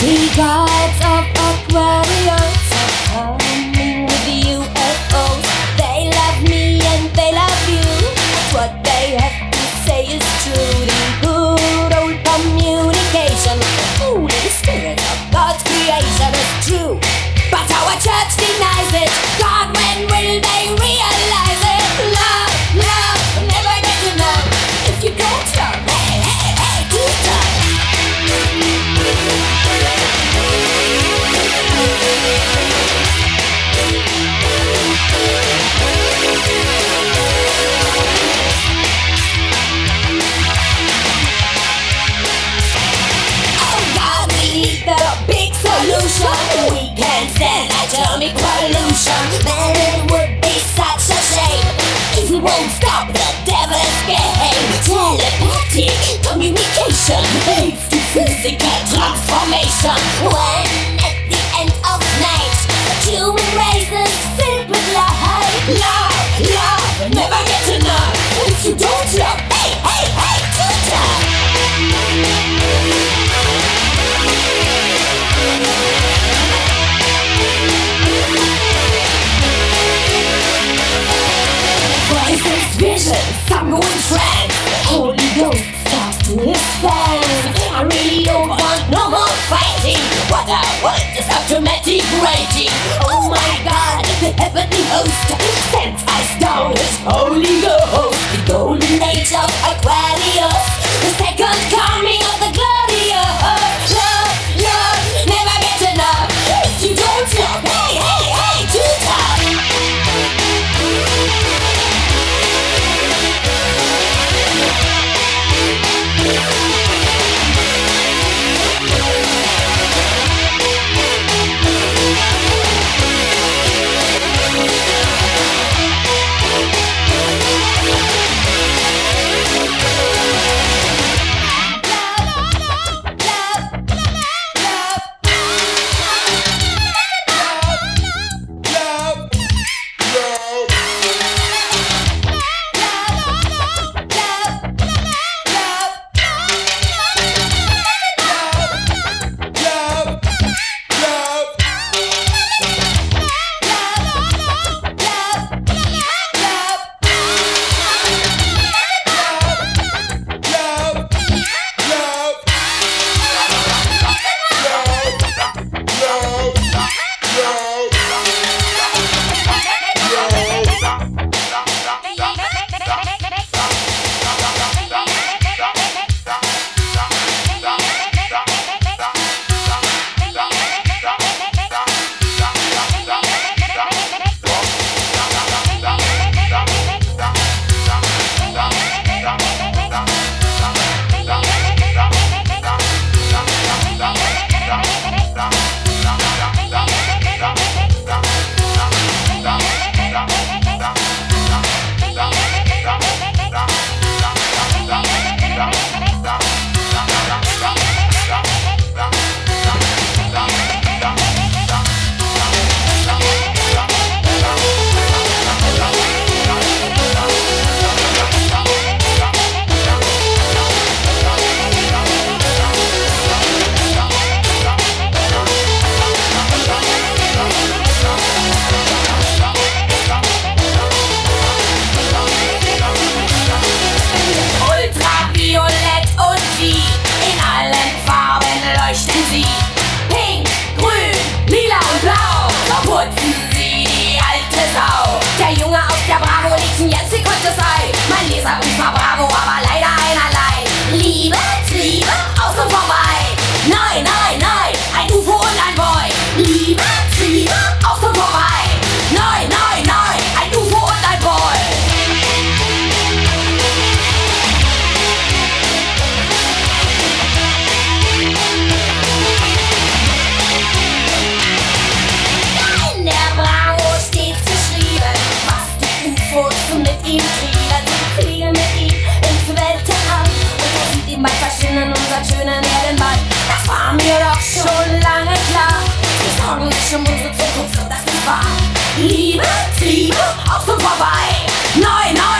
The gods of Aquarius are coming with the UFOs. They love me and they love you. What they have to say is true. The good old communication, the Holy Spirit of God's creation is true. But our church denies it. God, when will they realize it? Love, love, never get enough. If you don't love, hey, hey, hey, do love. We can't stand atomic pollution. Man, it would be such a shame if we won't stop the devil's game. Telepathic communication leads to physical transformation. When at the end of night, the human race is filled with light. Love, love, never get enough. If you don't love, hey, hey, hey, good love. Vision, some go in trance. The Holy Ghost talks to his fans. I really don't want no more fighting. What I want is a dramatic rating. Oh my God, the heavenly host sends us down his Holy Ghost. The golden age of Aquarius, the second coming of the glorious. Love, love, never get enough. If you don't love, hey, hey, hey, do tough. Liebe, Triebe, auch so vorbei. Nein, nein.